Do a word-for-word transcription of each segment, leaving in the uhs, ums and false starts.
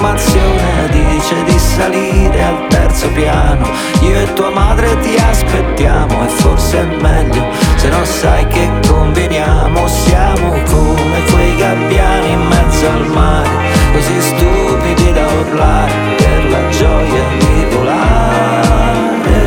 informazione dice di salire al terzo piano. Io e tua madre ti aspettiamo e forse è meglio se non sai che combiniamo. Siamo come quei gabbiani in mezzo al mare, così stupidi da urlare per la gioia di volare.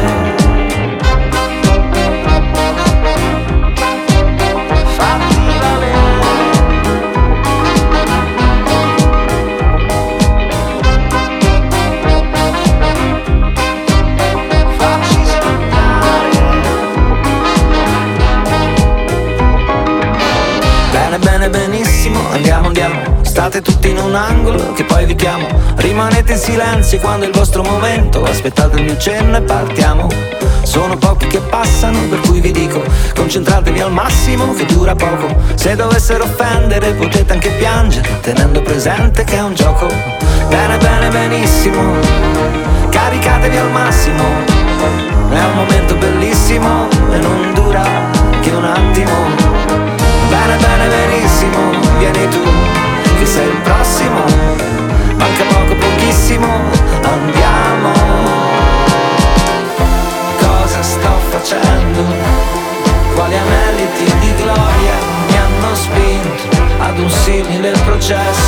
Benissimo, andiamo, andiamo, state tutti in un angolo che poi vi chiamo. Rimanete in silenzio quando è il vostro momento, aspettate il mio cenno e partiamo. Sono pochi che passano, per cui vi dico, concentratevi al massimo che dura poco. Se dovessero offendere potete anche piangere, tenendo presente che è un gioco. Bene, bene, benissimo, caricatevi al massimo. È un momento bellissimo e non dura che un attimo. Bene, bene, benissimo, vieni tu, che sei il prossimo. Manca poco, pochissimo, andiamo. Cosa sto facendo? Quali aneliti di gloria mi hanno spinto ad un simile processo?